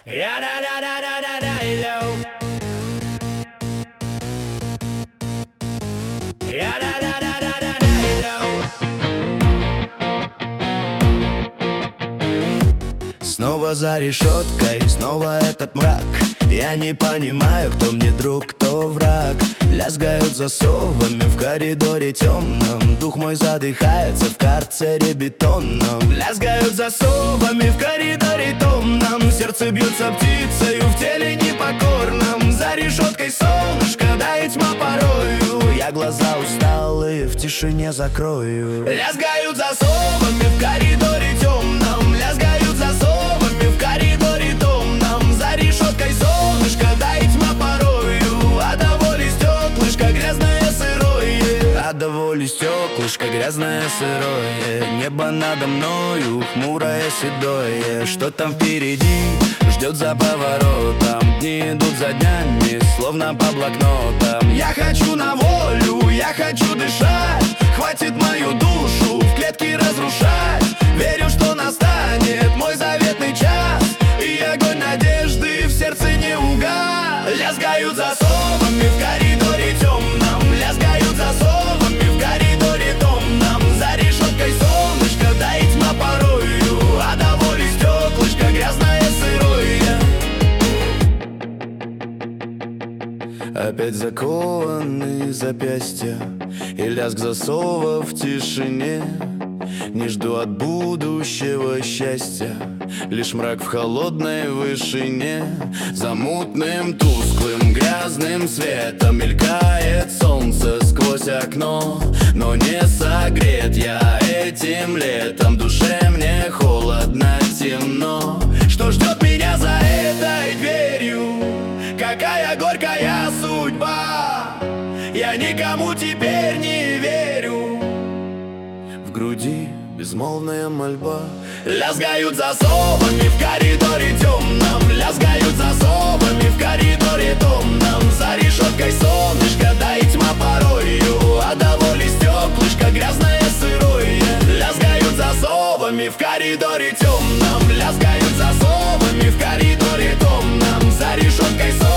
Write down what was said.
Снова за решеткой, снова этот мрак. Я не понимаю, кто мне друг, кто враг. Лязгают засовами в коридоре темном. Дух мой задыхается в карцере бетонном. Лязгают засовами в коридоре темном. Сердце бьется птицею в теле непокорном. За решеткой солнышко, да и тьма порою. Я глаза усталые в тишине закрою. Лязгают засовами в коридоре темном. Лязгают засовами в коридоре темном. За решеткой солнышко, да и тьма порою. А до воли стеклышко грязное сырое. А до воли стеклышко грязное сырое. Небо надо мною хмурое седое. Что там впереди ждет за поворотом? Дни идут за днями, словно по блокнотам. Я хочу на волю, я хочу дышать. Хватит мою душу в клетке разрушать. Верю, что настанет мой заветный час, и огонь надежды в сердце не угас. Лязгают засовами в коридоре темном. Лязгают засовами в коридоре темном. За решеткой солнышко, да и тьма порою. А до воли стеклышко грязное сырое. Опять закованные запястья и лязг засова в тишине. Не жду от будущего счастья, лишь мрак в холодной вышине. За мутным, тусклым, грязным светом мелькает солнце сквозь окно. Но не согрет я этим летом, душе мне холодно, темно. Что ждет меня за этой дверью? Какая горькая судьба? Я никому теперь не верю. В груди безмолвная мольба. Лязгают засовами в коридоре темном. Лязгают засовами в коридоре темном. За решеткой солнышко, да и тьма порою. А до воли стеклышко грязное сырое. Лязгают засовами в коридоре темном. Лязгают засовами в коридоре темном. За решеткой солнышко.